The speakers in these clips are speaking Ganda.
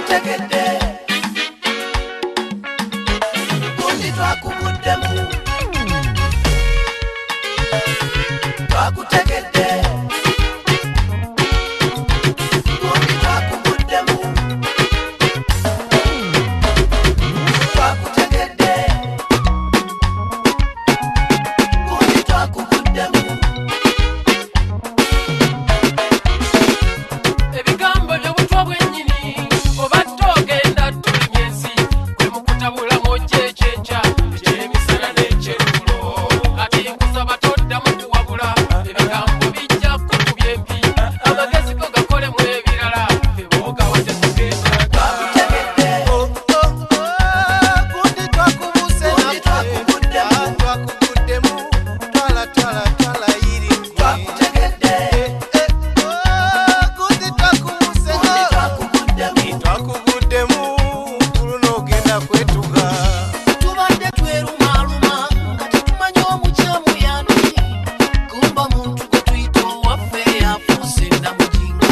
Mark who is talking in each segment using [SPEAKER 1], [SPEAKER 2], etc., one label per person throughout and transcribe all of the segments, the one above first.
[SPEAKER 1] twakutegedde gundi twakubuddemu twakutegedde gundi twakubuddemu twakutegedde gundi twakubuddemu
[SPEAKER 2] ebigambo by'obutwa bwennyini obadde ogenda tulinyezi gwe mukutabulamu kyekyenkya ekyemisana n'ekyerulo kati nkusaba toddamu kuwabula ebigambo bijja kukubya empi amagezi go gakolemu ebirala eboogawa tetugenda
[SPEAKER 1] twakutegedde
[SPEAKER 3] gundi twakubuse
[SPEAKER 1] gundi twakubuddemu
[SPEAKER 3] twakubuddemu twala yiri
[SPEAKER 1] twakutegedde
[SPEAKER 3] gundi twakubuse
[SPEAKER 1] gundi twakubuddemu
[SPEAKER 3] twakubuddemu kuluno ogenda kwetuga
[SPEAKER 1] tubadde twerumaaluma nga tetumanyi omukyamu yani kumba muntu gwe tuyita owaffe yafuuse namujinga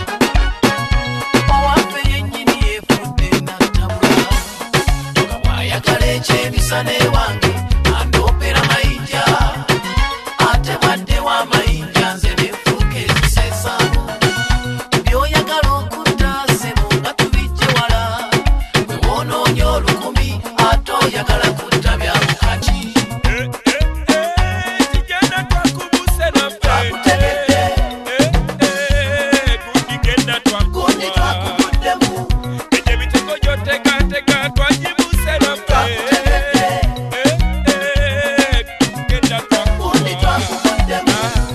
[SPEAKER 1] owaffe yennyini yeefudde nattabula nga bw'ayagala ekyebisana ewange andoopera mayinja ate bwadde w'amayinja nze neefuuka eziseesaamu by'oyagala okutta ssebo nga tubijje wala gwe woonoonya olukumi ate oyagala kutta byabukaki
[SPEAKER 4] Tigenda twakubuse naffe
[SPEAKER 1] twakutegedde
[SPEAKER 4] genda
[SPEAKER 1] gundi twakubuddemu
[SPEAKER 4] ekyo emitego gy'oteekateeka twagibuse naffe
[SPEAKER 1] twakutegedde
[SPEAKER 4] genda
[SPEAKER 1] gundi twakubuddemu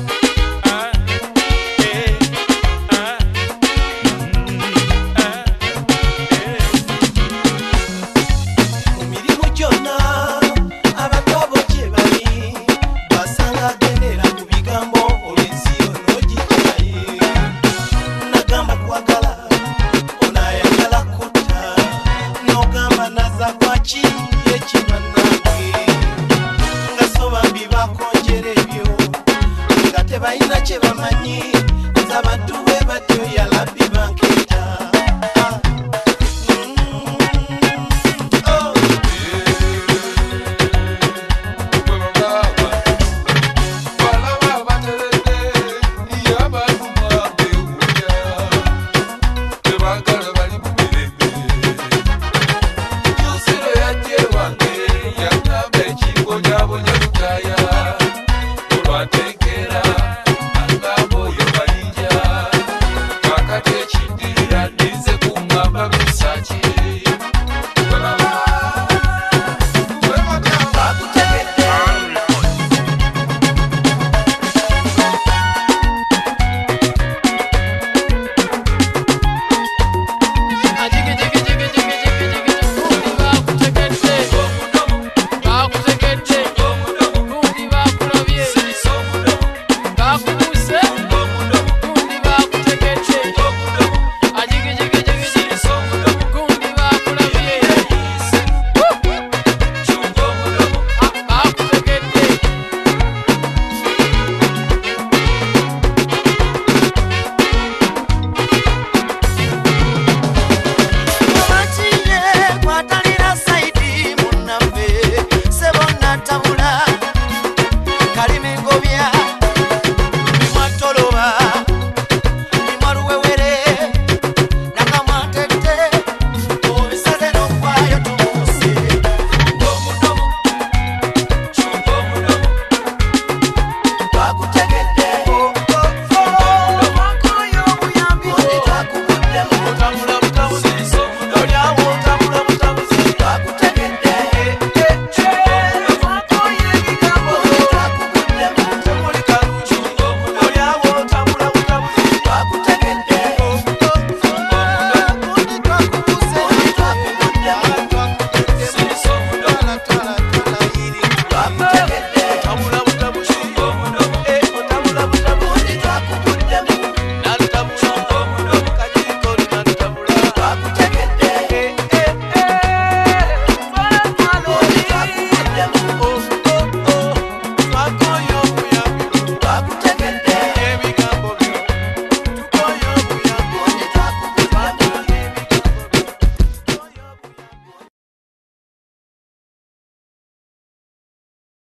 [SPEAKER 3] mu mirimu gyonna abatabo gye bali basanga agendera ku bigambo olwensi ono gikyaye nagamba kwagala onayagala kutta nogamba naza kwaki ekirwa nange nga soba mbibakonjera ebyo nga tebalina kye bamanyi nze abantu bwe batyo yalabbi bankeeta
[SPEAKER 4] Olwateekera agamba oyo Malinja kakati ekindirira ndinze kuŋŋamba bisaaki
[SPEAKER 1] twakutegedde
[SPEAKER 2] gundi baakutegedde baakutegedde gundi baakulabye baakubuse gundi baakutegedde ajigijigijigiji gundi baakulabye baakutegedde
[SPEAKER 1] Abakiye kwatalira saidi munnaffe sebo nattabula kalimi ngobya bimwatoloba bimwaluwewere nakamwatette obisaze n'okwayo tumuuse twakutegedde